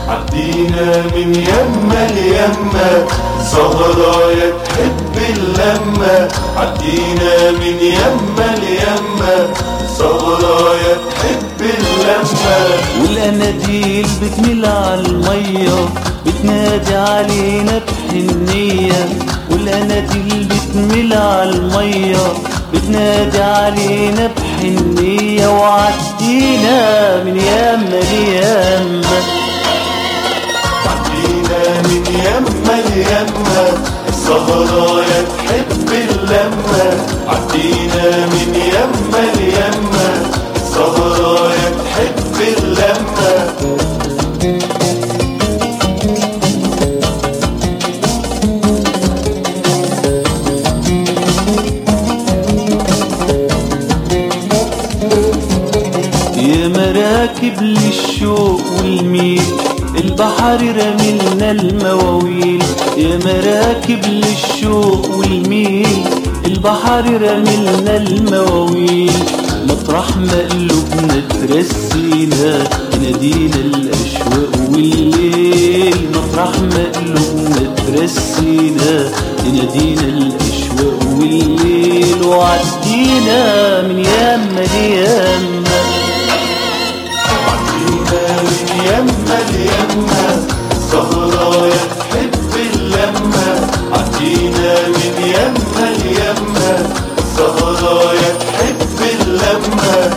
عدينا من يمة ليمة، سهرايا تحب اللمة. عدينا من يمة ليمة، سهرايا تحب اللمة. والاناديل بتميل عالمية بتنادي علينا بحنية. والاناديل بتميل عالمية بتنادي علينا بحنية. وعدينا من يمة ليمة، عدينا من يمة ليمة، سهرايا تحب اللمة. عدينا من يمة ليمة، سهرايا تحب اللمة. يا مراكب للشوق والميل، البحر رملنا المواويل. يا مراكب للشوق والميل، البحر رملنا المواويل. مطرح ما قلوبنا ترسينا ينادينا الأشواق والليل. مطرح ما قلوبنا ترسينا ينادينا الأشواق والليل. وعدينا من يمة ليمة، عدينا من يمة ليمة، سهرايا تحب اللمة. عدينا من يمة ليمة، سهرايا تحب اللمة.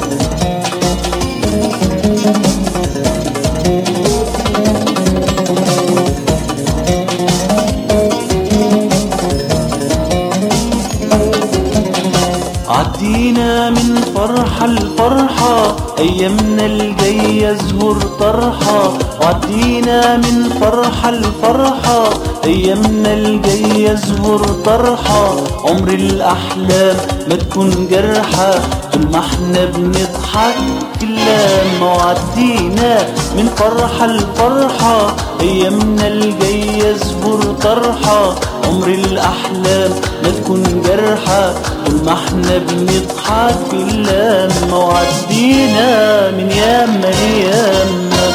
عدينا من فرحة لفرحة، أيامنا الجاية زهور طرحة. وعدينا من فرحة لفرحة، أيامنا الجاية زهور طرحة. عمر الأحلام ما تكون جرحة طول ما احنا بنضحك كلام. وعدينا من فرحة لفرحة، أيامنا الجاية زهور طرحة. عمر الأحلام ما تكون جرحة طول ما احنا بنضحك كلام. وعدينا من يمة ليمة،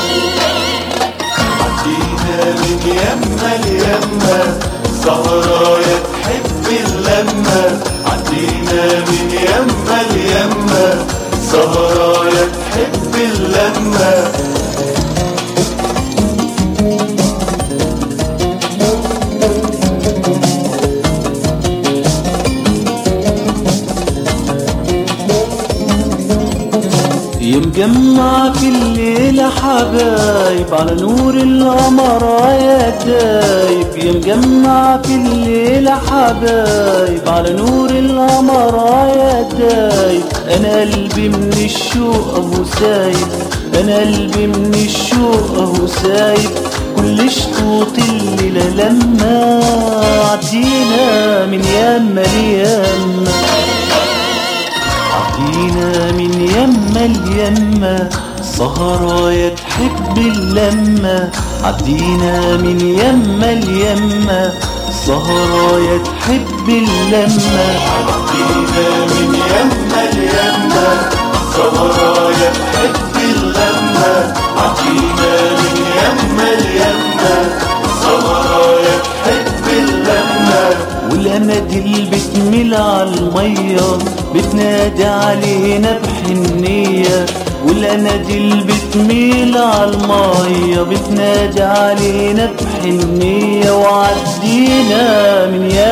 عدينا من يمة ليمة، سهرايا تحب اللمة. عدينا من يمة ليمة، سهرايا تحب اللمة. يا مجمع في الليلة حبايب على نور القمر يا دايب. يا مجمع في الليلة حبايب على نور القمر يا دايب. أنا قلبي من الشوق أهو سايب، أنا قلبي من الشوق أهو سايب. كل شطوط الليلة لما عدينا من يمة ليمة، عدينا من يمة ليمة، سهرايا تحب اللمة. عدينا من يمة ليمة، سهرايا تحب اللمة. عدينا من يمة ليمة، سهرايا تحب اللمة. عدينا من يمة ليمة، سهرايا تحب اللمة. والاناديل بتميل عالمية بتنادي علينا بحنية. والاناديل بتميل عالمية بتنادي علينا بحنية. وعدينا من